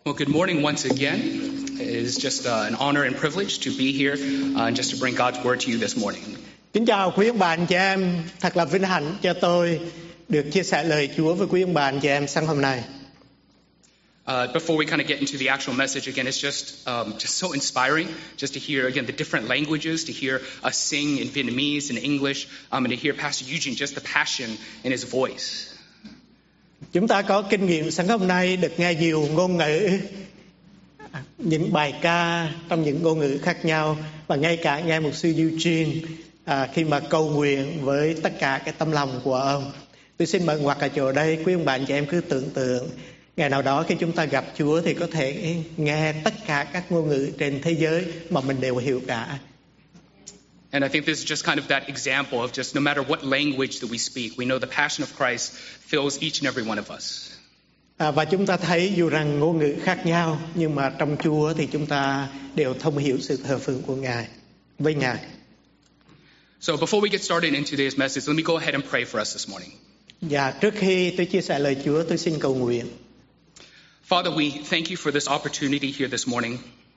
Well, good morning once again. It is just an honor and privilege to be here and just to bring God's word to you this morning. Kính chào quý ông bà anh chị em, thật là vinh hạnh cho tôi được chia sẻ lời Chúa với quý ông bà anh chị em sáng hôm nay. Before we kind of get into the actual message again, it's just so inspiring just to hear again the different languages, to hear us sing in Vietnamese and English, and to hear Pastor Eugene just the passion in his voice. Chúng ta có kinh nghiệm sáng hôm nay được nghe nhiều ngôn ngữ, những bài ca trong những ngôn ngữ khác nhau, và ngay cả nghe mục sư Eugene khi mà cầu nguyện với tất cả cái tâm lòng của ông. Tôi xin mời ngoặc ở chỗ đây, quý ông bà anh chị em cứ tưởng tượng ngày nào đó khi chúng ta gặp Chúa thì có thể nghe tất cả các ngôn ngữ trên thế giới mà mình đều hiểu cả. And I think this is just kind of that example of just no matter what language that we speak, we know the passion of Christ fills each and every one of us. Và chúng ta thấy dù rằng ngôn ngữ khác nhau, nhưng mà trong Chúa thì chúng ta đều thông hiểu sự thờ phượng của Ngài với Ngài. So before we get started in today's message, let me go ahead and pray for us this morning. Và trước khi tôi chia sẻ lời Chúa, tôi xin cầu nguyện. Father, we thank you for this opportunity here this morning.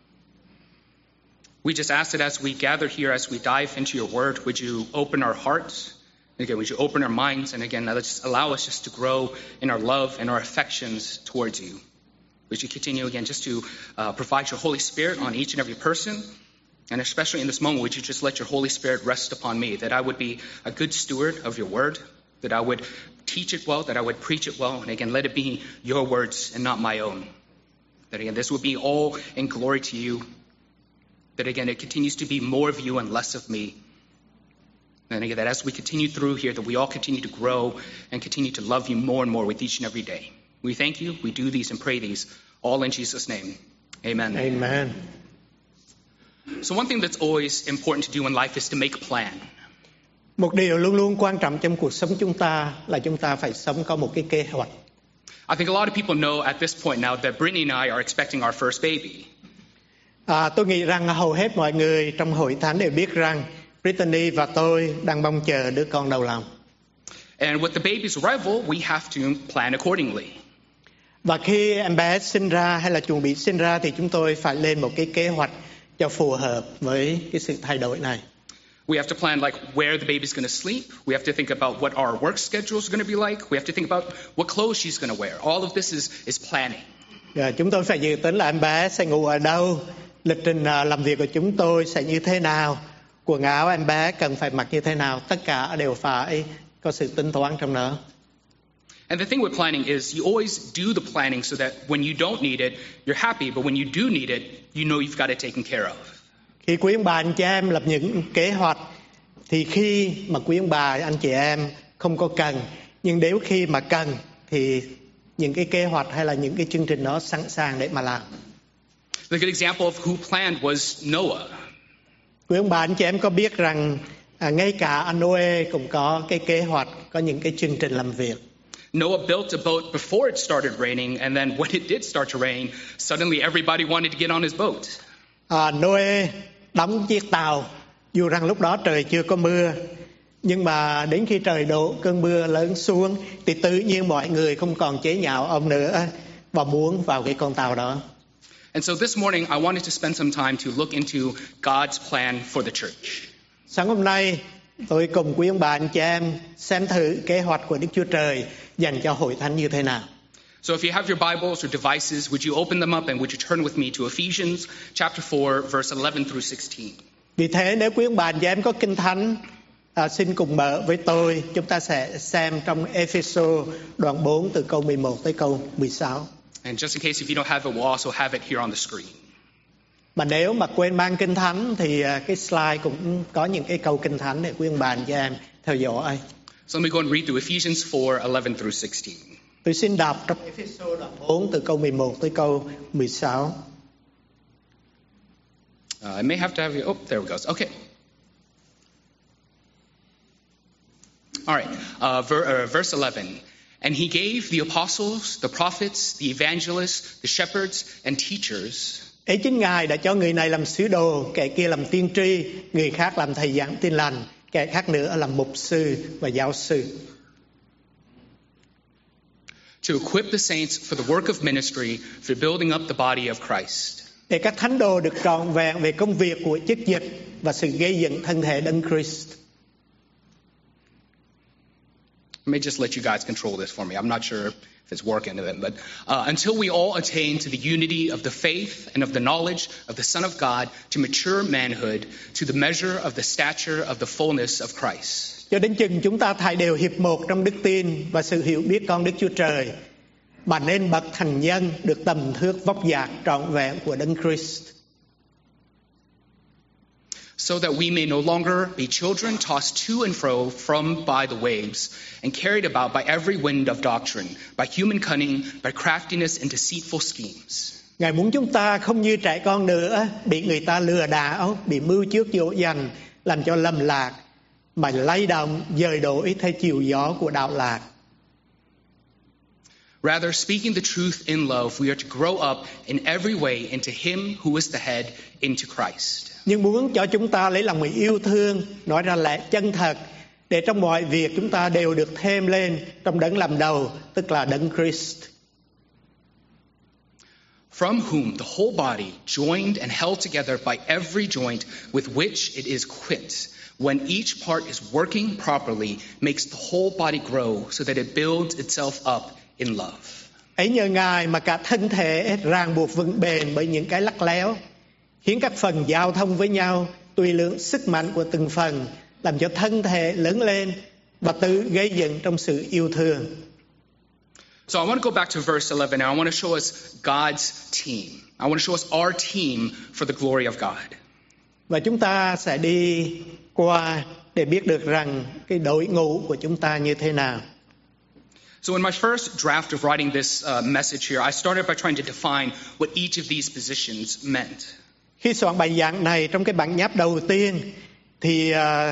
We just ask that as we gather here, as we dive into your word, would you open our hearts? Again, would you open our minds? And again, let's allow us just to grow in our love and our affections towards you. Would you continue again just to provide your Holy Spirit on each and every person? And especially in this moment, would you just let your Holy Spirit rest upon me, that I would be a good steward of your word, that I would teach it well, that I would preach it well. And again, let it be your words and not my own. That again, this would be all in glory to you. That again, it continues to be more of you and less of me. And again, that as we continue through here, that we all continue to grow and continue to love you more and more with each and every day. We thank you. We do these and pray these all in Jesus' name. Amen. Amen. So one thing that's always important to do in life is to make a plan. Một điều luôn luôn quan trọng trong cuộc sống chúng ta là chúng ta phải sống có một cái kế hoạch. I think a lot of people know at this point now that Brittany and I are expecting our first baby. Tôi nghĩ rằng hầu hết mọi người trong hội thánh đều biết rằng Brittany và tôi đang mong chờ đứa con đầu lòng. And with the baby's arrival, we have to plan accordingly. Và khi em bé sinh ra hay là chuẩn bị sinh ra thì chúng tôi phải lên một cái kế hoạch cho phù hợp với cái sự thay đổi này. We have to plan like where the baby's going to sleep. We have to think about what our work schedule is going to be like. We have to think about what clothes she's going to wear. All of this is planning. Chúng tôi phải dự tính là em bé sẽ ngủ ở đâu, lịch trình làm việc của chúng tôi sẽ như thế nào, quần áo em bé cần phải mặc như thế nào, tất cả đều phải có sự tính toán trong đó. And the thing with planning is you always do the planning so that when you don't need it, you're happy, but when you do need it, you know you've got it taken care of. Khi quý ông bà anh chị em lập những kế hoạch thì khi mà quý ông bà anh chị em không có cần, nhưng nếu khi mà cần thì những cái kế hoạch hay là những cái chương trình đó sẵn sàng để mà làm. The good example of who planned was Noah. Quý ông bà anh chị em có biết rằng ngay cả anh Noe cũng có cái kế hoạch, có những cái chương trình làm việc. Noah built a boat before it started raining, and then when it did start to rain, suddenly everybody wanted to get on his boat. Noe đóng chiếc tàu dù rằng lúc đó trời chưa có mưa, nhưng mà đến khi trời đổ cơn mưa lớn xuống thì tự nhiên mọi người không còn chế nhạo ông nữa và muốn vào cái con tàu đó. And so this morning I wanted to spend some time to look into God's plan for the church. Sáng hôm nay tôi cùng quý ông bà anh chị em xem thử kế hoạch của Đức Chúa Trời dành cho hội thánh như thế nào. So if you have your Bibles or devices, would you open them up and would you turn with me to Ephesians chapter 4 verse 11 through 16. Vì thế nếu quý ông bà anh chị em có kinh thánh, xin cùng mở với tôi, chúng ta sẽ xem trong Ê-phê-sô đoạn 4 từ câu 11 tới câu 16. And just in case if you don't have it, we'll also have it here on the screen. Mà nếu mà quên mang kinh thánh thì cái slide cũng có những cái câu kinh thánh để quý ông bà anh chị em theo dõi. So let me go and read through Ephesians 4:11 through 16. Tôi xin đọc trong Ê-phê-sô đoạn 4 từ câu 11 tới câu 16. I may have to have you. Oh, there it goes. Okay. All right. Verse 11. And he gave the apostles, the prophets, the evangelists, the shepherds, and teachers. Ấy chính Ngài đã cho người này làm sứ đồ, kẻ kia làm tiên tri, người khác làm thầy giảng tin lành, kẻ khác nữa làm mục sư và giáo sư. to equip the saints for the work of ministry, for building up the body of Christ. Để các thánh đồ được trọn vẹn về công việc của chức dịch và sự gây dựng thân thể Đấng Christ. Let me just let you guys control this for me. I'm not sure if it's working, but until we all attain to the unity of the faith and of the knowledge of the Son of God, to mature manhood, to the measure of the stature of the fullness of Christ. Cho đến chừng chúng ta thảy đều hiệp một trong đức tin và sự hiểu biết con Đức Chúa Trời, mà nên bậc thành nhân được tầm thước vóc dạc trọn vẹn của Đấng Christ. So that we may no longer be children tossed to and fro by the waves and carried about by every wind of doctrine, by human cunning, by craftiness and deceitful schemes. Ngài muốn chúng ta không như trẻ con nữa, bị người ta lừa đảo, bị mưu trước dỗ dành, làm cho lầm lạc, mà lay động, dời đổi theo chiều gió của đạo lạc. Rather, speaking the truth in love, we are to grow up in every way into Him who is the head, into Christ. Nhưng muốn cho chúng ta lấy lòng người yêu thương, nói ra lẽ chân thật, để trong mọi việc chúng ta đều được thêm lên trong Đấng làm đầu, tức là Đấng Christ. From whom the whole body, joined and held together by every joint with which it is equipped, when each part is working properly, makes the whole body grow so that it builds itself up in love. Ấy nhờ Ngài mà cả thân thể ràng buộc vững bền bởi những cái lắt léo, khiến các phần giao thông với nhau tùy lượng sức mạnh của từng phần, làm cho thân thể lớn lên và tự gây dựng trong sự yêu thương. So I want to go back to verse 11 and I want to show us God's team. I want to show us our team for the glory of God. Và chúng ta sẽ đi qua để biết được rằng cái đội ngũ của chúng ta như thế nào. So in my first draft of writing this message here, I started by trying to define what each of these positions meant. Khi soạn bài giảng này, trong cái bản nháp đầu tiên thì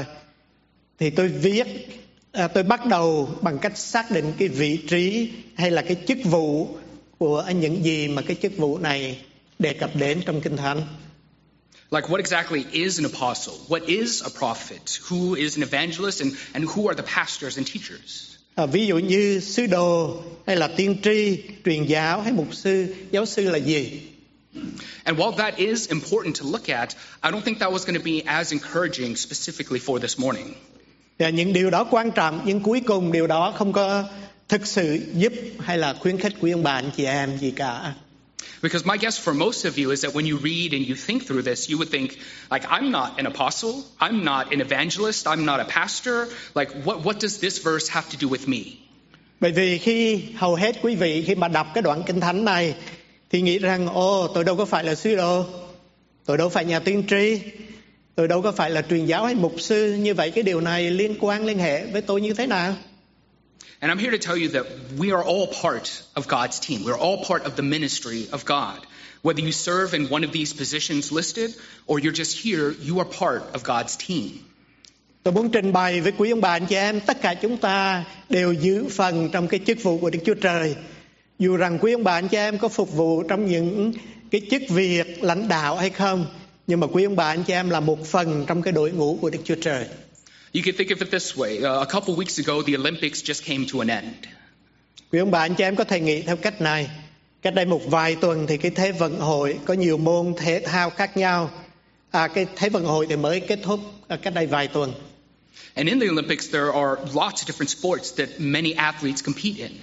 tôi bắt đầu bằng cách xác định cái vị trí hay là cái chức vụ của những gì mà cái chức vụ này đề cập đến trong Kinh Thánh. Like what exactly is an apostle? What is a prophet? Who is an evangelist? And who are the pastors and teachers? Ví dụ như sứ đồ hay là tiên tri, truyền giáo hay mục sư, giáo sư là gì? And while that is important to look at, I don't think that was going to be as encouraging specifically for this morning. Những điều đó quan trọng, nhưng cuối cùng điều đó không có thực sự giúp hay là khuyến khích quý ông bà anh chị em gì cả. Because my guess for most of you is that when you read and you think through this, you would think, like, I'm not an apostle, I'm not an evangelist, I'm not a pastor. Like, what does this verse have to do with me? Bởi vì hầu hết quý vị khi mà đọc cái đoạn Kinh Thánh này thì nghĩ rằng, tôi đâu có phải là sứ đồ, tôi đâu phải nhà tiên tri, tôi đâu có phải là truyền giáo hay mục sư. Như vậy cái điều này liên hệ với tôi như thế nào? And I'm here to tell you that we are all part of God's team. We're all part of the ministry of God. Whether you serve in one of these positions listed or you're just here, you are part of God's team. Tôi muốn trình bày với quý ông bà anh chị em, tất cả chúng ta đều giữ phần trong cái chức vụ của Đức Chúa Trời. Dù rằng quý ông bà anh chị em có phục vụ trong những cái chức việc lãnh đạo hay không, nhưng mà quý ông bà anh chị em là một phần trong cái đội ngũ của Đức Chúa Trời. You can think of it this way. A couple weeks ago, the Olympics just came to an end. Quý ông bà anh chị em có thể nghĩ theo cách này. Cách đây một vài tuần thì cái Thế vận hội có nhiều môn thể thao khác nhau. Cái Thế vận hội thì mới kết thúc cách đây vài tuần. And in the Olympics, there are lots of different sports that many athletes compete in.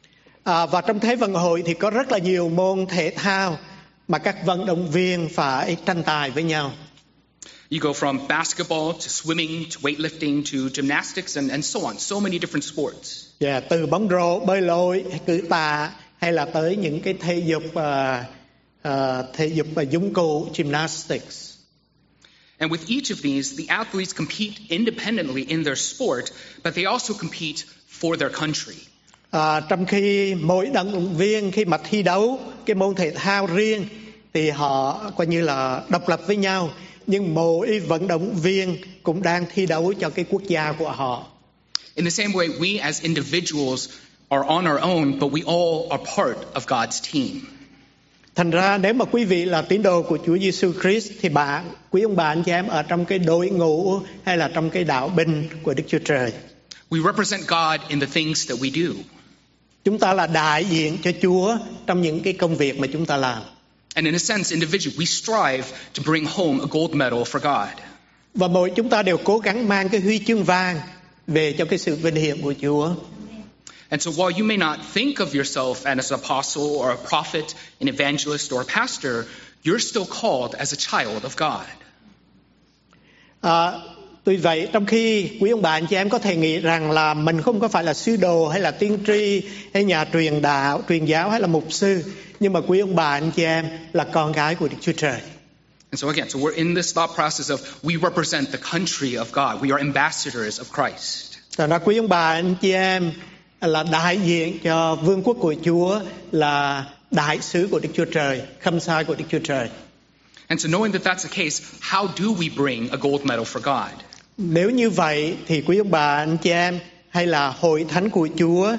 Và trong Thế vận hội thì có rất là nhiều môn thể thao mà các vận động viên phải tranh tài với nhau. You go from basketball to swimming to weightlifting to gymnastics and so on. So many different sports. Từ bóng rổ, bơi lội, cử tạ hay là tới những cái thể dục và dụng cụ gymnastics. And with each of these, the athletes compete independently in their sport, but they also compete for their country. Trong khi mỗi vận động viên khi mà thi đấu cái môn thể thao riêng thì họ coi như là độc lập với nhau, nhưng mỗi vận động viên cũng đang thi đấu cho cái quốc gia của họ. In the same way, we as individuals are on our own, but we all are part of God's team. Thành ra nếu mà quý vị là tín đồ của Chúa Giêsu Christ thì quý ông bà anh chị em ở trong cái đội ngũ hay là trong cái đạo binh của Đức Chúa Trời. We represent God in the things that we do. Chúng ta là đại diện cho Chúa trong những cái công việc mà chúng ta làm. And in a sense, individually, we strive to bring home a gold medal for God. Và mỗi chúng ta đều cố gắng mang cái huy chương vàng về cho cái sự vinh hiển của Chúa. And so while you may not think of yourself as an apostle or a prophet, an evangelist or a pastor, you're still called as a child of God. Tuy vậy, trong khi quý ông bà anh chị em có thể nghĩ rằng là mình không có phải là sứ đồ hay là tiên tri hay nhà truyền đạo, truyền giáo hay là mục sư, nhưng mà quý ông bà anh chị em là con gái của Đức Chúa Trời. And so again, we're in this thought process of we represent the country of God. We are ambassadors of Christ. Thành ra quý ông bà anh chị em là đại diện cho vương quốc của Chúa, là đại sứ của Đức Chúa Trời, khâm sai của Đức Chúa Trời. And so knowing that that's the case, how do we bring a gold medal for God? Nếu như vậy thì quý ông bà anh chị em hay là hội thánh của Chúa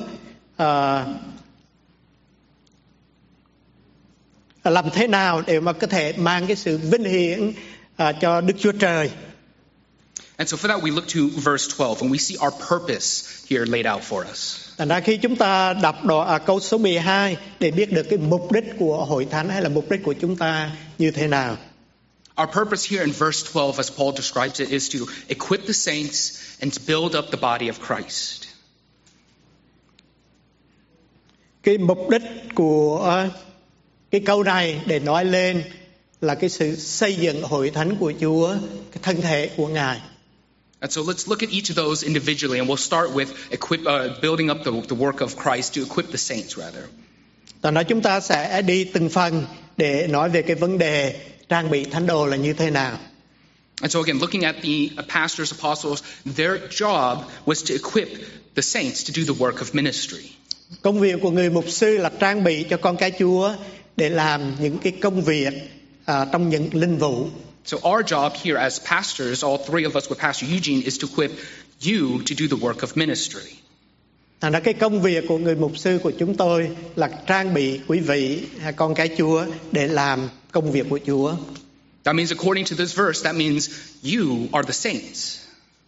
làm thế nào để mà có thể mang cái sự vinh hiển cho Đức Chúa Trời? And so for that we look to verse 12 and we see our purpose here laid out for us. Thành ra khi chúng ta đọc câu số 12 để biết được cái mục đích của hội thánh hay là mục đích của chúng ta như thế nào. Our purpose here in verse 12, as Paul describes it, is to equip the saints and to build up the body of Christ. Cái mục đích của cái câu này để nói lên là cái sự xây dựng hội thánh của Chúa, cái thân thể của Ngài. And so let's look at each of those individually, and we'll start with building up the work of Christ, to equip the saints rather. Tại đó chúng ta sẽ đi từng phần để nói về cái vấn đề trang bị thánh đồ là như thế nào. And so again, looking at the pastors, apostles, their job was to equip the saints to do the work of ministry. Công việc của người mục sư là trang bị cho con cái Chúa để làm những cái công việc trong những linh vụ. So our job here as pastors, all three of us with Pastor Eugene, is to equip you to do the work of ministry. Thành ra cái công việc của người mục sư của chúng tôi là trang bị quý vị con cái Chúa để làm công việc của Chúa. That means according to this verse, that means you are the saints.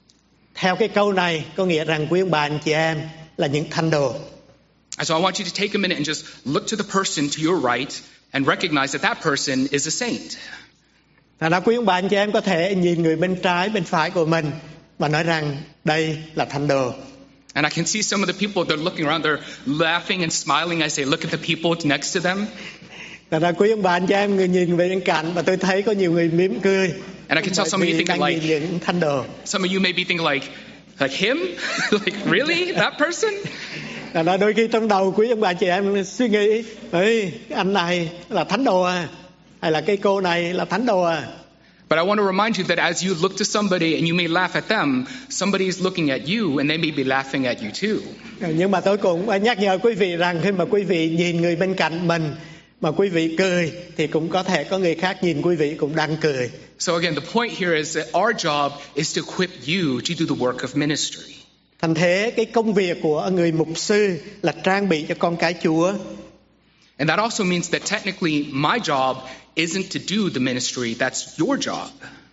Theo cái câu này có nghĩa rằng quý ông bà anh chị em là những thánh đồ. And so I want you to take a minute and just look to the person to your right and recognize that person is a saint. Thành ra quý ông bà anh chị em có thể nhìn người bên trái, bên phải của mình và nói rằng đây là thánh đồ. And I can see some of the people, they're looking around, they're laughing and smiling as they look at the people next to them. Thành ra quý ông bà anh chị em người nhìn về bên cạnh và tôi thấy có nhiều người mỉm cười. And I can tell some of you thinking like, những thánh đồ. Some of you may be thinking like him? Like really? That person? Thành ra đôi khi trong đầu quý ông bà chị em suy nghĩ, anh này là thánh đồ à? Hay là cái cô này là thánh đồ à? But I want to remind you that as you look to somebody and you may laugh at them, somebody is looking at you and they may be laughing at you too. Nhưng mà tôi cũng nhắc nhở quý vị rằng khi mà quý vị nhìn người bên cạnh mình mà quý vị cười thì cũng có thể có người khác nhìn quý vị cũng đang cười. So again, the point here is that our job is to equip you to do the work of ministry. Thành thế cái công việc của người mục sư là trang bị cho con cái Chúa. And that also means that technically my job isn't to do the ministry, that's your job.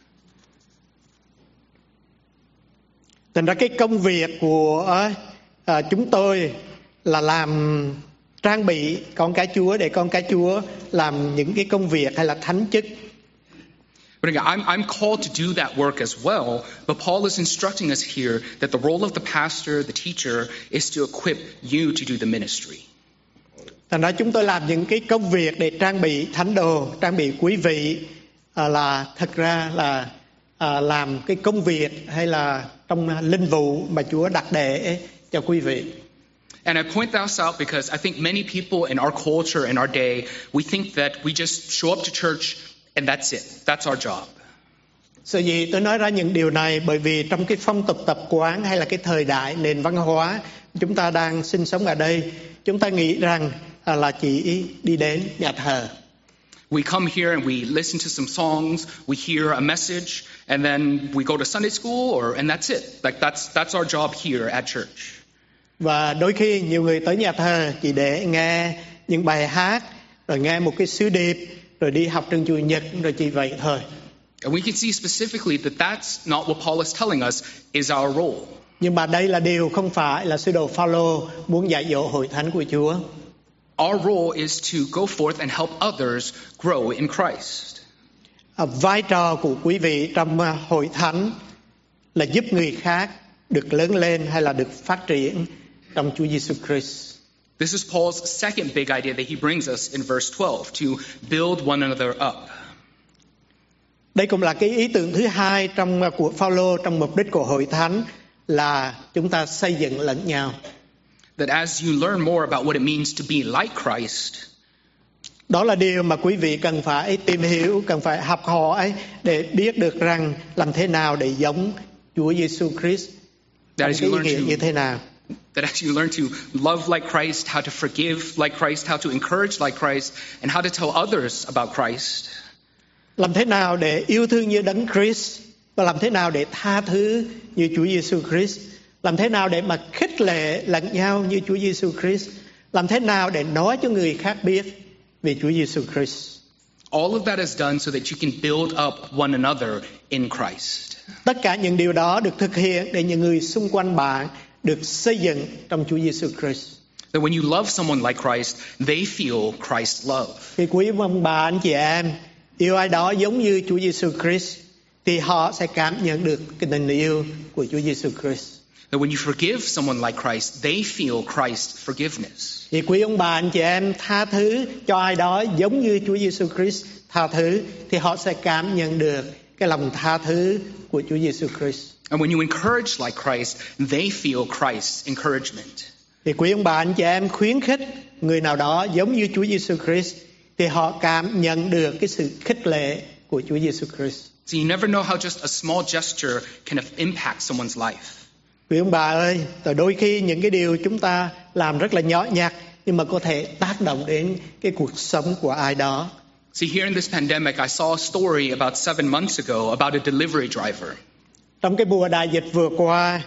Thành ra cái công việc của chúng tôi là làm trang bị con cái Chúa để con cái Chúa làm những cái công việc hay là thánh chức. But again, I'm called to do that work as well, but Paul is instructing us here that the role of the pastor, the teacher, is to equip you to do the ministry. Thành ra chúng tôi làm những cái công việc để trang bị thánh đồ, trang bị quý vị là thật ra là làm cái công việc hay là trong linh vụ mà Chúa đặt để cho quý vị. And I point this out because I think many people in our culture, in our day, we think that we just show up to church and that's it. That's our job. Sở dĩ tôi nói ra những điều này bởi vì trong cái phong tục tập quán hay là cái thời đại nền văn hóa chúng ta đang sinh sống ở đây, chúng ta nghĩ rằng là chỉ đi đến nhà thờ. We come here and we listen to some songs, we hear a message, and then we go to Sunday school, and that's it. Like that's our job here at church. Và đôi khi nhiều người tới nhà thờ chỉ để nghe những bài hát, rồi nghe một cái sứ điệp, rồi đi học trường chủ nhật, rồi chỉ vậy thôi. And we can see specifically that that's not what Paul is telling us is our role. Nhưng mà đây là điều không phải là sứ đồ Phaolô muốn dạy dỗ hội thánh của Chúa. Our role is to go forth and help others grow in Christ. Vai trò của quý vị trong hội thánh là giúp người khác được lớn lên hay là được phát triển trong Chúa Giêsu Christ. This is Paul's second big idea that he brings us in verse 12, to build one another up. Đây cũng là cái ý tưởng thứ hai của Phaolô trong mục đích của hội thánh là chúng ta xây dựng lẫn nhau. That as you learn more about what it means to be like Christ, đó là điều mà quý vị cần phải tìm hiểu, cần phải học hỏi để biết được rằng làm thế nào để giống Chúa Giêsu Christ. Cái ý nghĩa như thế nào? That as you learn to love like Christ, how to forgive like Christ, how to encourage like Christ, and how to tell others about Christ. Làm thế nào để yêu thương như Đấng Christ và làm thế nào để tha thứ như Chúa Giêsu Christ? Làm thế nào để mà khích lệ lẫn nhau như Chúa Giêsu Christ? Làm thế nào để nói cho người khác biết về Chúa Giêsu Christ? All of that is done so that you can build up one another in Christ. Tất cả những điều đó được thực hiện để những người xung quanh bạn được xây dựng trong Chúa Giêsu Christ. That when you love someone like Christ, they feel Christ's love. Khi quý ông bà anh chị em yêu ai đó giống như Chúa Giêsu Christ thì họ sẽ cảm nhận được cái tình yêu của Chúa Giêsu Christ. That when you forgive someone like Christ, they feel Christ's forgiveness. Thì quý ông bà anh chị em tha thứ cho ai đó giống như Chúa Giêsu Christ tha thứ thì họ sẽ cảm nhận được cái lòng tha thứ của Chúa Giêsu Christ. And when you encourage like Christ, they feel Christ's encouragement. Thì quý ông bà anh chị em khuyến khích người nào đó giống như Chúa Giêsu Christ thì họ cảm nhận được cái sự khích lệ của Chúa Giêsu Christ. So you never know how just a small gesture can impact someone's life. Quý ông bà ơi, đôi khi những cái điều chúng ta làm rất là nhỏ nhặt nhưng mà có thể tác động đến cái cuộc sống của ai đó. See, here in this pandemic, I saw a story about 7 months ago about a delivery driver. Trong cái mùa đại dịch vừa qua,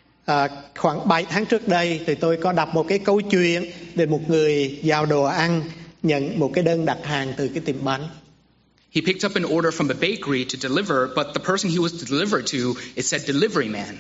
khoảng 7 tháng trước đây, thì tôi có đọc một cái câu chuyện về một người giao đồ ăn nhận một cái đơn đặt hàng từ cái tiệm bánh. He picked up an order from a bakery to deliver, but the person he was to deliver to, it said delivery man.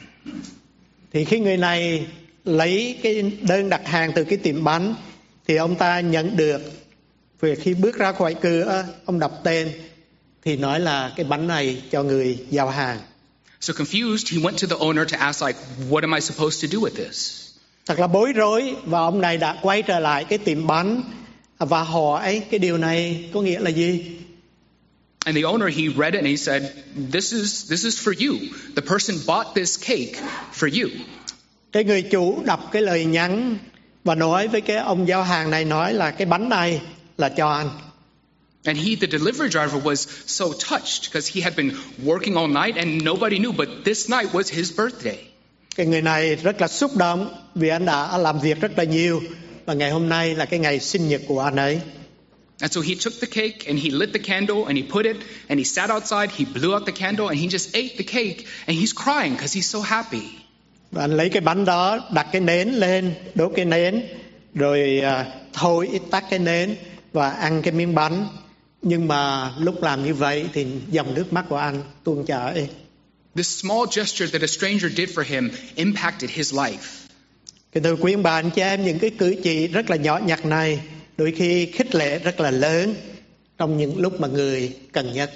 Thì khi người này lấy cái đơn đặt hàng từ cái tiệm bánh thì ông ta nhận được, về khi bước ra khỏi cửa ông đọc tên thì nói là cái bánh này cho người giao hàng. So confused, he went to the owner to ask, like, what am I supposed to do with this? Thật là bối rối, và ông này đã quay trở lại cái tiệm bánh và hỏi cái điều này có nghĩa là gì? And the owner, he read it and he said, this is for you. The person bought this cake for you. Cái người chủ đọc cái lời nhắn và nói với cái ông giao hàng này, nói là cái bánh này là cho anh. And the delivery driver was so touched because he had been working all night and nobody knew, but this night was his birthday. Cái người này rất là xúc động vì anh đã làm việc rất là nhiều và ngày hôm nay là cái ngày sinh nhật của anh ấy. And so he took the cake and he lit the candle and he put it and he sat outside, he blew out the candle and he just ate the cake and he's crying because he's so happy. Và anh lấy cái bánh đó, đặt cái nến lên, đốt cái nến, rồi thổi tắt cái nến và ăn cái miếng bánh. Nhưng mà lúc làm như vậy thì dòng nước mắt của anh tuôn chảy. This small gesture that a stranger did for him impacted his life. Cái thưa quý ông bà anh chị em, những cái cử chỉ rất là nhỏ nhặt này đôi khi khích lệ rất là lớn trong những lúc mà người cần nhất.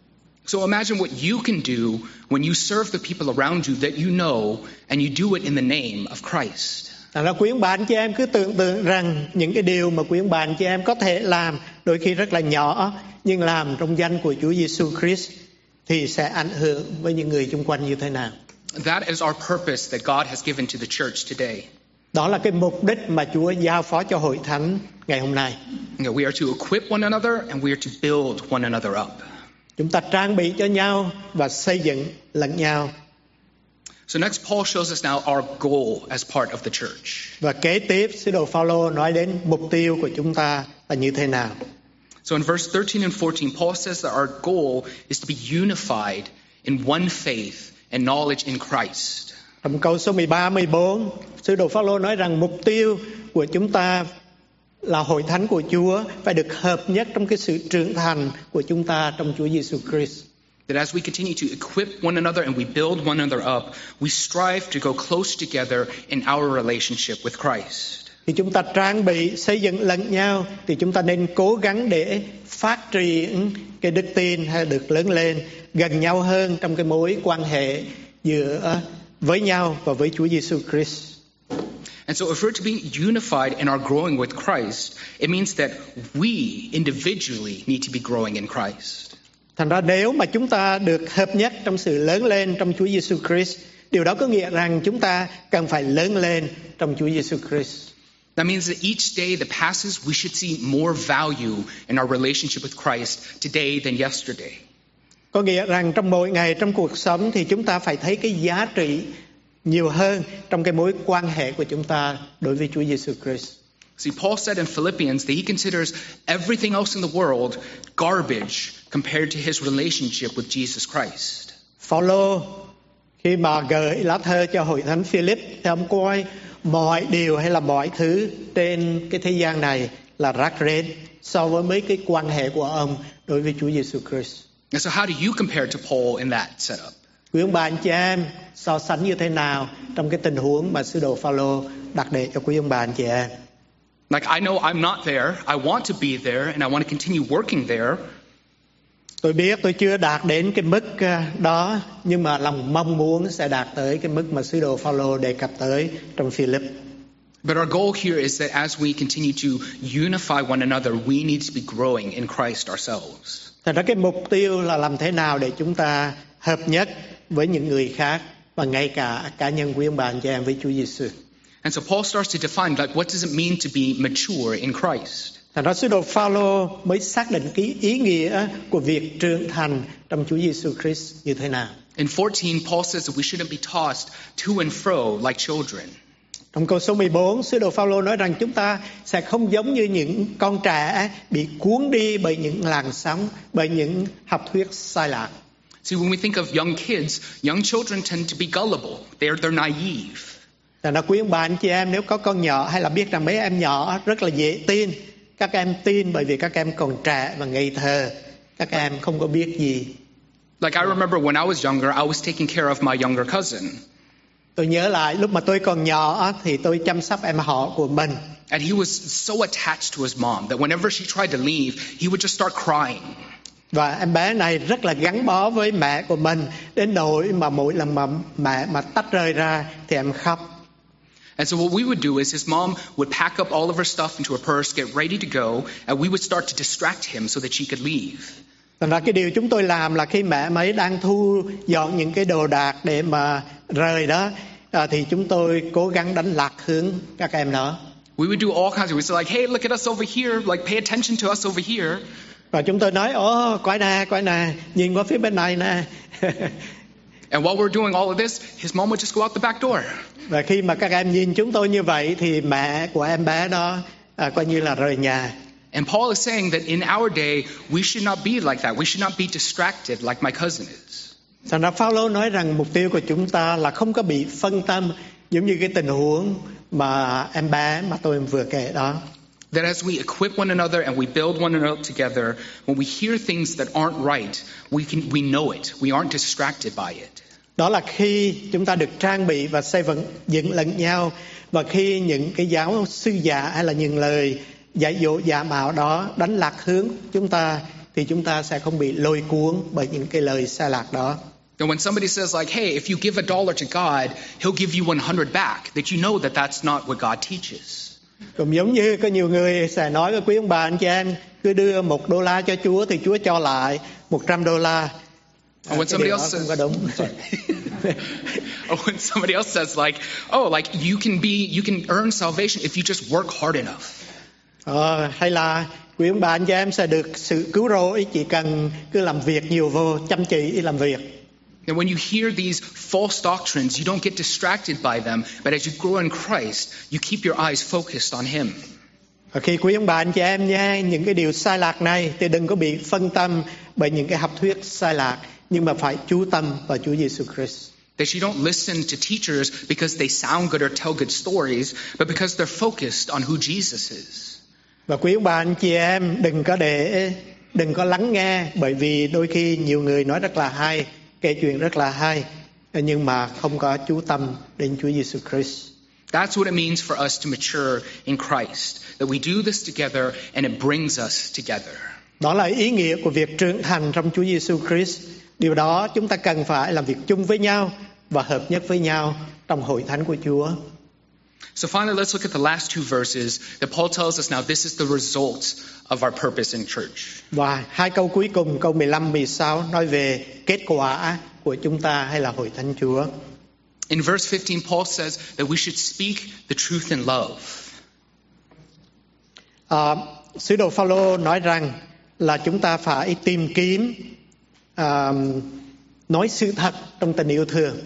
So imagine what you can do when you serve the people around you that you know and you do it in the name of Christ. Thành ra quý ông bà anh chị em cứ tưởng tượng rằng những cái điều mà quý ông bà anh chị em có thể làm đôi khi rất là nhỏ nhưng làm trong danh của Chúa Giêsu Christ thì sẽ ảnh hưởng với những người xung quanh như thế nào. That is our purpose that God has given to the church today. Đó là cái mục đích mà Chúa giao phó cho hội thánh ngày hôm nay. We are to equip one another and we are to build one another up. Chúng ta trang bị cho nhau và xây dựng lẫn nhau. So next, Paul shows us now our goal as part of the church. Và kế tiếp, sứ đồ Phaolô nói đến mục tiêu của chúng ta là như thế nào. So in verse 13 and 14, Paul says that our goal is to be unified in one faith and knowledge in Christ. Trong câu số 13, 14, sứ đồ Phaolô nói rằng mục tiêu của chúng ta là hội thánh của Chúa phải được hợp nhất trong cái sự trưởng thành của chúng ta trong Chúa Giêsu Christ. That as we continue to equip one another and we build one another up, we strive to go close together in our relationship with Christ. Khi chúng ta trang bị xây dựng lẫn nhau thì chúng ta nên cố gắng để phát triển cái đức tin hay được lớn lên gần nhau hơn trong cái mối quan hệ giữa với nhau và với Chúa Giêsu Christ. And so if we're to be unified in our growing with Christ, it means that we individually need to be growing in Christ. Thành ra nếu mà chúng ta được hợp nhất trong sự lớn lên trong Chúa Giêsu Christ, điều đó có nghĩa rằng chúng ta cần phải lớn lên trong Chúa Giêsu Christ. That means that each day that passes, we should see more value in our relationship with Christ today than yesterday. Có nghĩa rằng trong mỗi ngày trong cuộc sống thì chúng ta phải thấy cái giá trị nhiều hơn trong cái mối quan hệ của chúng ta đối với Chúa Giêsu Christ. See, Paul said in Philippians that he considers everything else in the world garbage compared to his relationship with Jesus Christ. Phaolô khi mà gửi lá thơ cho hội thánh Philip thì ông coi mọi điều hay là mọi thứ trên cái thế gian này là rác rến so với mấy cái quan hệ của ông đối với Chúa Giêsu Christ. And so how do you compare to Paul in that setup? Quý ông bà anh chị em so sánh như thế nào trong cái tình huống mà sứ đồ Phaolô đặt để cho quý ông bà anh chị em? Like, I know I'm not there. I want to be there and I want to continue working there. Tôi biết tôi chưa đạt đến cái mức đó, nhưng mà lòng mong muốn sẽ đạt tới cái mức mà sứ đồ Phaolô đề cập tới trong Philip. But our goal here is that as we continue to unify one another, we need to be growing in Christ ourselves. Thật ra cái mục tiêu là làm thế nào để chúng ta hợp nhất với những người khác và ngay cả cá nhân quý ông bà anh chị em với Chúa Giêsu. And so Paul starts to define, like, what does it mean to be mature in Christ? Thành ra sứ đồ Phaolô mới xác định cái ý nghĩa của việc trưởng thành trong Chúa Giêsu Christ như thế nào. In 14, Paul says that we shouldn't be tossed to and fro like children. Trong câu số 14, sứ đồ Phaolô nói rằng chúng ta sẽ không giống như những con trẻ bị cuốn đi bởi những làn sóng, bởi những học thuyết sai lạc. See, when we think of young kids, young children tend to be gullible. They're naive. Thành ra quý ông bà anh chị em nếu có con nhỏ hay là biết rằng mấy em nhỏ rất là dễ tin. Các em tin bởi vì các em còn trẻ và ngây thơ. Các em không có biết gì. Like, I remember when I was younger, I was taking care of my younger cousin. Tôi nhớ lại lúc mà tôi còn nhỏ thì tôi chăm sóc em họ của mình. And he was so attached to his mom that whenever she tried to leave, he would just start crying. Và em bé này rất là gắn bó với mẹ của mình đến nỗi mà mỗi lần mà mẹ mà tách rời ra thì em khóc. And so what we would do is his mom would pack up all of her stuff into her purse, get ready to go, and we would start to distract him so that she could leave. Thành ra cái điều chúng tôi làm là khi mẹ mấy đang thu dọn những cái đồ đạc để mà rời đó, thì chúng tôi cố gắng đánh lạc hướng các em đó. We would do all kinds of, we'd say like, hey, look at us over here, like pay attention to us over here. Và chúng tôi nói, coi nè, nhìn qua phía bên này nè. And while we're doing all of this, his mom would just go out the back door. Và khi mà các em nhìn chúng tôi như vậy thì mẹ của em bé đó coi như là rời nhà. And Paul is saying that in our day, we should not be like that. We should not be distracted like my cousin is. Thành ra Phaolô nói rằng mục tiêu của chúng ta là không có bị phân tâm giống như cái tình huống mà em bé mà tôi vừa kể đó. That as we equip one another and we build one another together, when we hear things that aren't right, we know it. We aren't distracted by it. Đó là khi chúng ta được trang bị và xây dựng lẫn nhau, và khi những cái giáo sư giả hay là những lời dạy dỗ giả mạo đó đánh lạc hướng chúng ta thì chúng ta sẽ không bị lôi cuốn bởi những cái lời sai lạc đó. And when somebody says like, hey, if you give $1 to God, he'll give you 100 back, that you know that that's not what God teaches. Cũng giống như có nhiều người sẽ nói với quý ông bà anh chị em, cứ đưa $1 cho Chúa thì Chúa cho lại $100. And when somebody else says, when somebody else says like, oh, like you can earn salvation if you just work hard enough. Hay là quý ông bà anh chị em sẽ được sự cứu rỗi chỉ cần cứ làm việc nhiều vô, chăm chỉ làm việc. And when you hear these false doctrines, you don't get distracted by them, but as you grow in Christ, you keep your eyes focused on Him. Và khi quý ông bà anh chị em nghe những cái điều sai lạc này thì đừng có bị phân tâm bởi những cái học thuyết sai lạc, nhưng mà phải chú tâm vào Chúa Giêsu Christ. That you don't listen to teachers because they sound good or tell good stories, but because they're focused on who Jesus is. Và quý ông bà anh chị em đừng có để đừng có lắng nghe, bởi vì đôi khi nhiều người nói rất là hay, kể chuyện rất là hay, nhưng mà không có chú tâm đến Chúa Giêsu Christ. That's what it means for us to mature in Christ, that we do this together and it brings us together. Đó là ý nghĩa của việc trưởng thành trong Chúa Giêsu Christ. Điều đó chúng ta cần phải làm việc chung với nhau và hợp nhất với nhau trong hội thánh của Chúa. So finally, let's look at the last two verses that Paul tells us now this is the result of our purpose in church. Và hai câu cuối cùng, câu 15, 16 nói về kết quả của chúng ta hay là hội thánh Chúa. In verse 15, Paul says that we should speak the truth in love. Sứ đồ Phaolô nói rằng là chúng ta phải tìm kiếm nói sự thật trong tình yêu thương.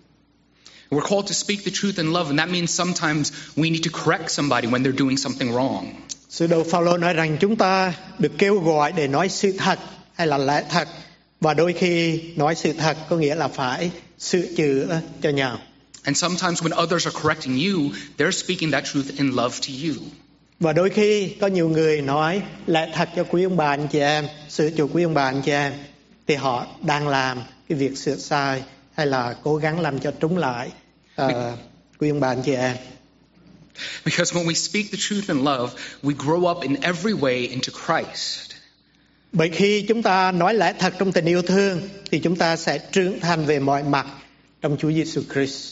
We're called to speak the truth in love, and that means sometimes we need to correct somebody when they're doing something wrong. Sứ đồ Phaolô nói rằng chúng ta được kêu gọi để nói sự thật hay là lẽ thật, và đôi khi nói sự thật có nghĩa là phải sửa chữa cho nhau. And sometimes when others are correcting you, they're speaking that truth in love to you. Và đôi khi có nhiều người nói lẽ thật cho quý ông bà anh chị em, sửa chữa quý ông bà anh chị em, thì họ đang làm cái việc sửa sai hay là cố gắng làm cho trúng lại quý ông bà anh chị em. Because when we speak the truth in love, we grow up in every way into Christ. Bởi khi chúng ta nói lẽ thật trong tình yêu thương thì chúng ta sẽ trưởng thành về mọi mặt trong Chúa Giêsu Christ.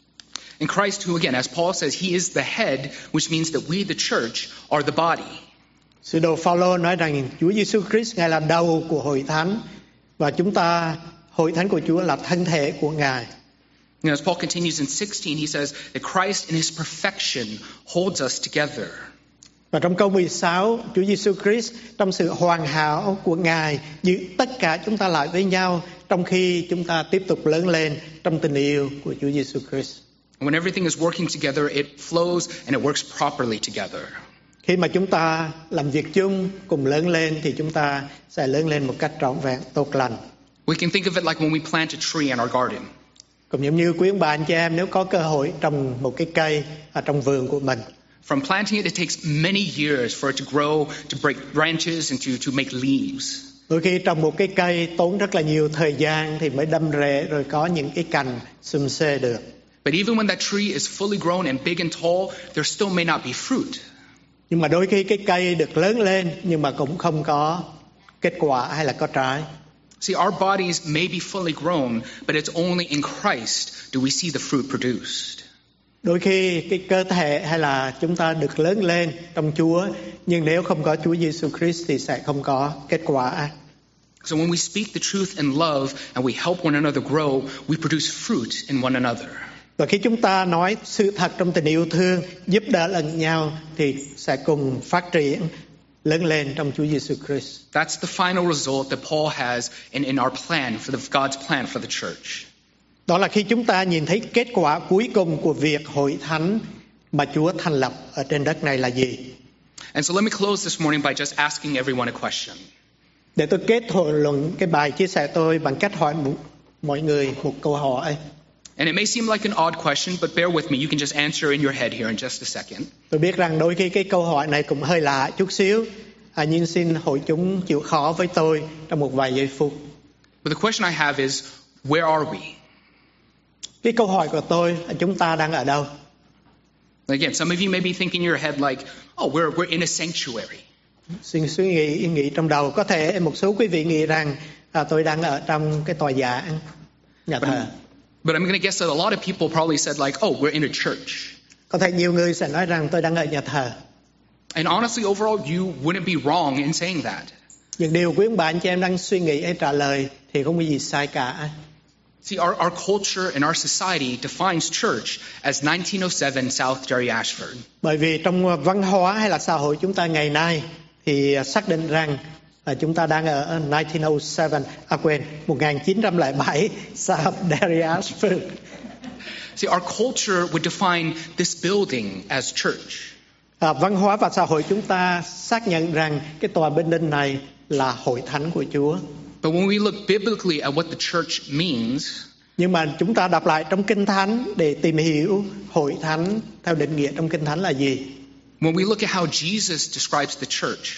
In Christ, who again, as Paul says, he is the head, which means that we, the church, are the body. Sứ đồ Phaolô nói rằng Chúa Giêsu Christ Ngài là đầu của hội thánh, và chúng ta, hội thánh của Chúa là thân thể của Ngài. And as Paul continues in 16, he says that Christ in his perfection holds us together. Và trong câu 16, Chúa Giêsu Christ trong sự hoàn hảo của Ngài giữ tất cả chúng ta lại với nhau trong khi chúng ta tiếp tục lớn lên trong tình yêu của Chúa Giêsu Christ. And when everything is working together, it flows and it works properly together. Khi mà chúng ta làm việc chung cùng lớn lên thì chúng ta sẽ lớn lên một cách trọn vẹn, tốt lành. We can think of it like when we plant a tree in our garden. Cũng giống như quý ông bà anh chị em, nếu có cơ hội trồng một cái cây ở trong vườn của mình, From planting it, it takes many years for it to grow, to break branches, and to make leaves. đôi khi trồng một cái cây tốn rất là nhiều thời gian thì mới đâm rễ rồi có những cái cành xum xuê được. But even when that tree is fully grown and big and tall, there still may not be fruit. Nhưng mà đôi khi cái cây được lớn lên nhưng mà cũng không có kết quả hay là có trái. See, our bodies may be fully grown, but it's only in Christ do we see the fruit produced. Đôi khi cái cơ thể hay là chúng ta được lớn lên trong Chúa, nhưng nếu không có Chúa Giêsu Christ thì sẽ không có kết quả. So when we speak the truth in love and we help one another grow, we produce fruit in one another. Và khi chúng ta nói sự thật trong tình yêu thương, giúp đỡ lẫn nhau thì sẽ cùng phát triển lớn lên trong Chúa Giêsu Christ. That's the final result that Paul has in our plan for God's plan for the church. Đó là khi chúng ta nhìn thấy kết quả cuối cùng của việc hội thánh mà Chúa thành lập ở trên đất này là gì. And so let me close this morning by just asking everyone a question. Để tôi kết luận cái bài chia sẻ tôi bằng cách hỏi mọi người một câu hỏi. And it may seem like an odd question, but bear with me. You can just answer in your head here in just a second. Tôi biết rằng đôi khi cái câu hỏi này cũng hơi lạ chút xíu, nhưng xin hội chúng chịu khó với tôi trong một vài giây phút. But the question I have is, where are we? Cái câu hỏi của tôi là chúng ta đang ở đâu? Again, some of you may be thinking in your head like, oh, we're in a sanctuary. Xin suy nghĩ trong đầu. Có thể một số quý vị nghĩ rằng tôi đang ở trong cái tòa giảng, nhà thờ. But I'm going to guess that a lot of people probably said like, oh, we're in a church. Có thể nhiều người sẽ nói rằng tôi đang ở nhà thờ. And honestly, overall, you wouldn't be wrong in saying that. Những điều quý ông bà anh chị em đang suy nghĩ hay trả lời thì không có gì sai cả. See, our culture and our society defines church as 1907 South Jerry Ashford. Bởi vì trong văn hóa hay là xã hội chúng ta ngày nay thì xác định rằng chúng ta đang ở 1907 South Jerry Ashford. See, our culture would define this building as church. Văn hóa và xã hội chúng ta xác nhận rằng cái tòa building này là hội thánh của Chúa. But when we look biblically at what the church means, nhưng mà chúng ta đọc lại trong Kinh Thánh để tìm hiểu hội thánh theo định nghĩa trong Kinh Thánh là gì. When we look at how Jesus describes the church,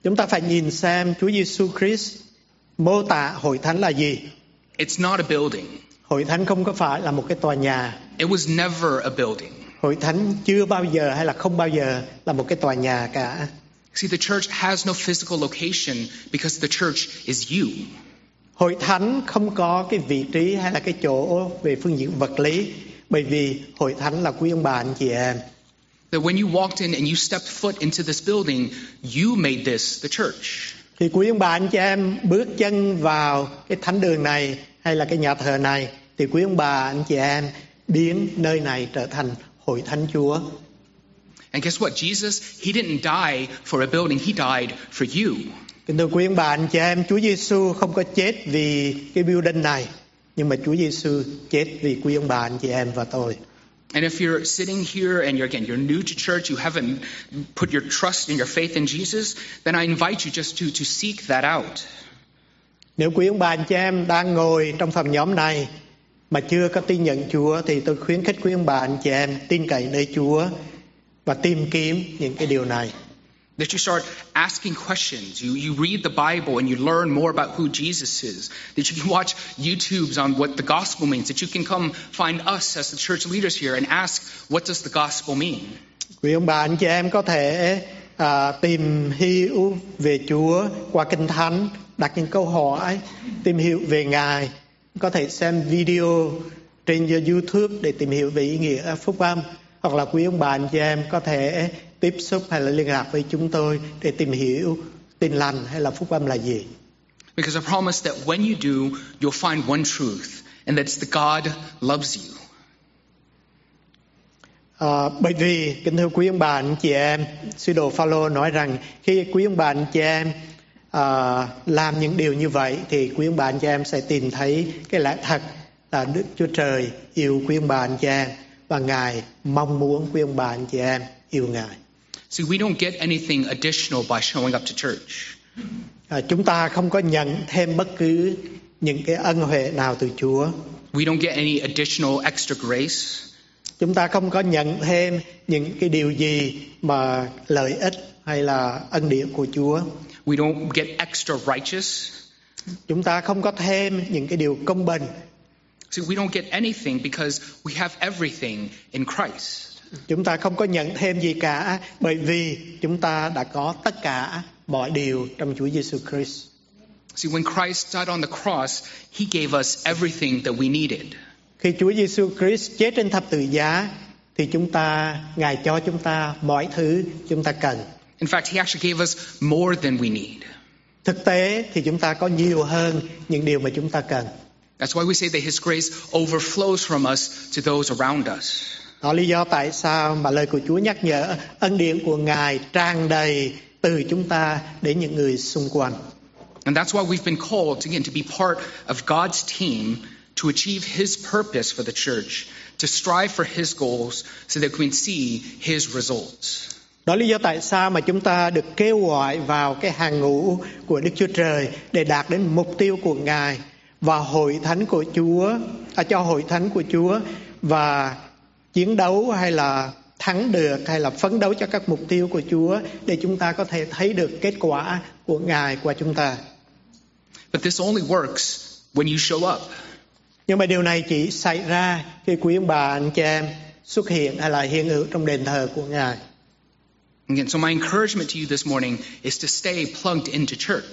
Chúng ta phải nhìn xem Chúa Giêsu Christ mô tả hội thánh là gì. It's not a building. Hội thánh không có phải là một cái tòa nhà. It was never a building. Hội thánh chưa bao giờ hay là không bao giờ là một cái tòa nhà cả. See, the church has no physical location because the church is you. Hội thánh không có cái vị trí hay là cái chỗ về phương diện vật lý, bởi vì hội thánh là quý ông bà anh chị em. That when you walked in and you stepped foot into this building, you made this the church. Khi quý ông bà anh chị em bước chân vào cái thánh đường này hay là cái nhà thờ này, thì quý ông bà anh chị em biến nơi này trở thành hội thánh Chúa. And guess what? Jesus, he didn't die for a building, he died for you. Kính thưa quý ông bà anh chị em, Chúa Giêsu không có chết vì cái building này, nhưng mà Chúa Giêsu chết vì quý ông bà anh chị em và tôi. And if you're sitting here and you're new to church, you haven't put your trust and your faith in Jesus, then I invite you just to seek that out. Nếu quý ông bà anh chị em đang ngồi trong phòng nhóm này mà chưa có tin nhận Chúa, thì tôi khuyến khích quý ông bà anh chị em tin cậy nơi Chúa và tìm kiếm những cái điều này. That you start asking questions. You read the Bible and you learn more about who Jesus is. That you can watch YouTubes on what the gospel means. That you can come find us as the church leaders here and ask, what does the gospel mean? Quý ông bà anh chị em có thể tìm hiểu về Chúa qua Kinh Thánh, đặt những câu hỏi, tìm hiểu về Ngài. Có thể xem video trên YouTube để tìm hiểu về ý nghĩa phúc âm. Hoặc là quý ông bà anh chị em có thể tiếp xúc hay là liên lạc với chúng tôi để tìm hiểu tin lành hay là phúc âm là gì. Because I promise that when you do, you'll find one truth, and that's the God loves you. Bởi vì kính thưa quý ông bà anh chị em, sứ đồ Phaolô nói rằng khi quý ông bà anh chị em làm những điều như vậy, thì quý ông bà anh chị em sẽ tìm thấy cái lẽ thật là Đức Chúa Trời yêu quý ông bà anh chị em, và Ngài mong muốn quý ông bà anh chị em yêu Ngài. See, we don't get anything additional by showing up to church. Chúng ta không có nhận thêm bất cứ những cái ân huệ nào từ Chúa. We don't get any additional extra grace. Chúng ta không có nhận thêm những cái điều gì mà lợi ích hay là ân điển của Chúa. We don't get extra righteous. Chúng ta không có thêm những cái điều công bình. See, we don't get anything because we have everything in Christ. Chúng ta không có nhận thêm gì cả, bởi vì chúng ta đã có tất cả mọi điều trong Chúa Giêsu Christ. See, when Christ died on the cross, he gave us everything that we needed. Khi Chúa Giêsu Christ chết trên thập tự giá, thì Ngài cho chúng ta mọi thứ chúng ta cần. In fact, he actually gave us more than we need. Thực tế thì chúng ta có nhiều hơn những điều mà chúng ta cần. That's why we say that his grace overflows from us to those around us. Đó là lý do tại sao mà lời của Chúa nhắc nhở ân điển của Ngài tràn đầy từ chúng ta đến những người xung quanh. And that's why we've been called again to be part of God's team to achieve his purpose for the church, to strive for his goals so that we can see his results. Đó là lý do tại sao mà chúng ta được kêu gọi vào cái hàng ngũ của Đức Chúa Trời để đạt đến mục tiêu của Ngài và hội thánh của Chúa, cho hội thánh của Chúa, và chiến đấu hay là thắng được hay là phấn đấu cho các mục tiêu của Chúa để chúng ta có thể thấy được kết quả của Ngài qua chúng ta. But this only works when you show up. Nhưng mà điều này chỉ xảy ra khi quý ông bà anh chị em xuất hiện hay là hiện hữu trong đền thờ của Ngài. Again, so my encouragement to you this morning is to stay plugged into church.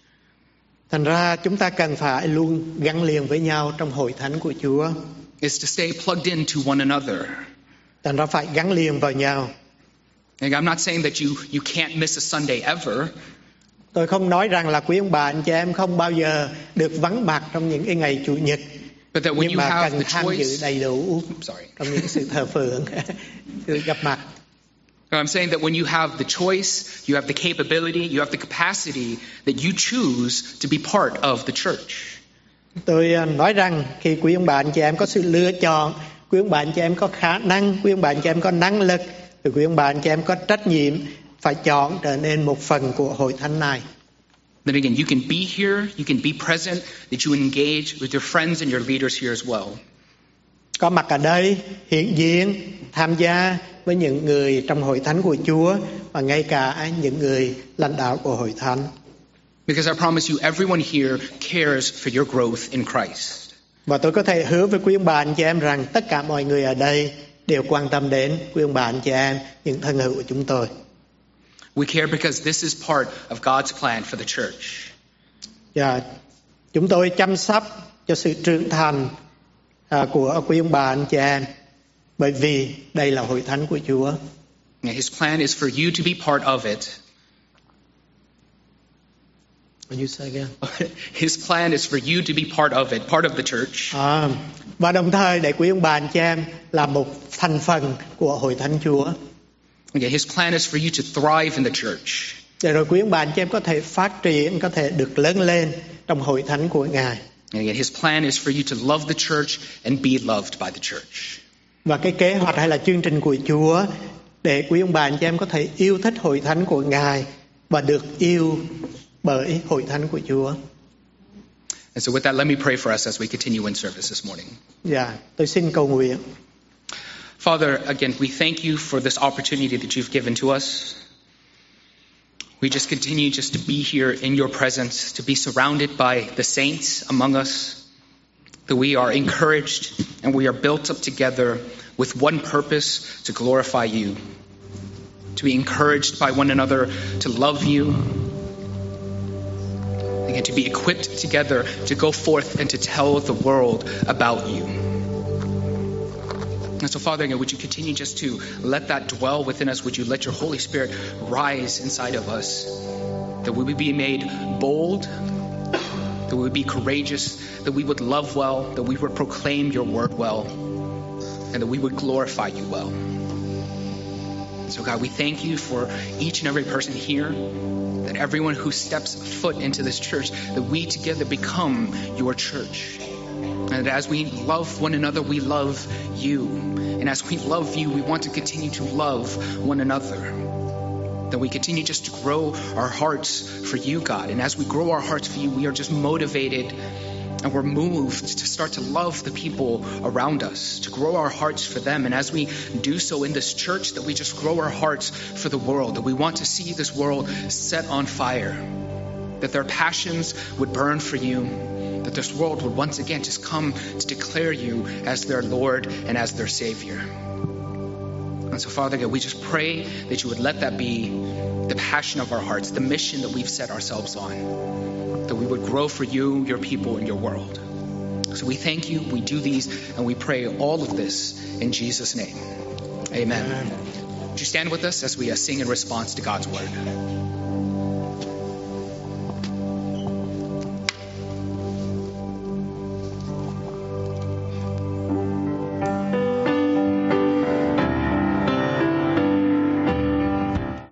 Thành ra chúng ta cần phải luôn gắn liền với nhau trong hội thánh của Chúa. Is to stay plugged into one another. Thành ra phải gắn liền vào nhau. And I'm not saying that you can't miss a Sunday ever. Tôi không nói rằng là quý ông bà anh chị em không bao giờ được vắng mặt trong những cái ngày Chủ nhật, But that when nhưng you mà have cần the tham dự choice, đầy đủ trong những sự thờ phượng, sự gặp mặt. I'm saying that when you have the choice, you have the capability, you have the capacity, that you choose to be part of the church. Tôi nói rằng khi quý ông bà anh chị em có sự lựa chọn, quý ông bà anh chị em có khả năng, quý ông bà anh chị em có năng lực, thì quý ông bà anh chị em có trách nhiệm phải chọn trở nên một phần của hội thánh này. Then again, you can be here, you can be present, that you engage with your friends and your leaders here as well. có mặt ở đây, hiện diện, tham gia với những người trong hội thánh của Chúa và ngay cả những người lãnh đạo của hội thánh. Because I promise you, everyone here cares for your growth in Christ. Và tôi có thể hứa với quý ông bà anh chị em rằng tất cả mọi người ở đây đều quan tâm đến quý ông bà anh chị em, những thân hữu của chúng tôi. We care because this is part of God's plan for the church. Và chúng tôi chăm sóc cho sự trưởng thành của quý ông bà anh chị em, bởi vì đây là hội thánh của Chúa. His plan is for you to be part of it. You say again. His plan is for you to be part of it, part of the church. Và đồng thời để quý ông bà anh chị em là một thành phần của hội thánh Chúa. Okay, his plan is for you to thrive in the church. Để rồi quý ông bà anh chị em có thể phát triển, có thể được lớn lên trong hội thánh của Ngài. And again, his plan is for you to love the church and be loved by the church. Và cái kế hoạch hay là chương trình của Chúa để quý ông bà anh chị em có thể yêu thích hội thánh của Ngài và được yêu bởi hội thánh của Chúa. And so with that, let me pray for us as we continue in service this morning. Dạ, tôi xin cầu nguyện. Father, again, we thank you for this opportunity that you've given to us. We just continue just to be here in your presence, to be surrounded by the saints among us, that we are encouraged and we are built up together with one purpose, to glorify you, to be encouraged by one another, to love you, and to be equipped together to go forth and to tell the world about you. And so, Father, again, would you continue just to let that dwell within us? Would you let your Holy Spirit rise inside of us? That we would be made bold, that we would be courageous, that we would love well, that we would proclaim your word well, and that we would glorify you well. So, God, we thank you for each and every person here, that everyone who steps foot into this church, that we together become your church. And as we love one another, we love you. And as we love you, we want to continue to love one another. That we continue just to grow our hearts for you, God. And as we grow our hearts for you, we are just motivated and we're moved to start to love the people around us, to grow our hearts for them. And as we do so in this church, that we just grow our hearts for the world, that we want to see this world set on fire, that their passions would burn for you, that this world would once again just come to declare you as their Lord and as their Savior. And so, Father God, we just pray that you would let that be the passion of our hearts, the mission that we've set ourselves on, that we would grow for you, your people, and your world. So we thank you, we do these, and we pray all of this in Jesus' name. Amen. Would you stand with us as we sing in response to God's word?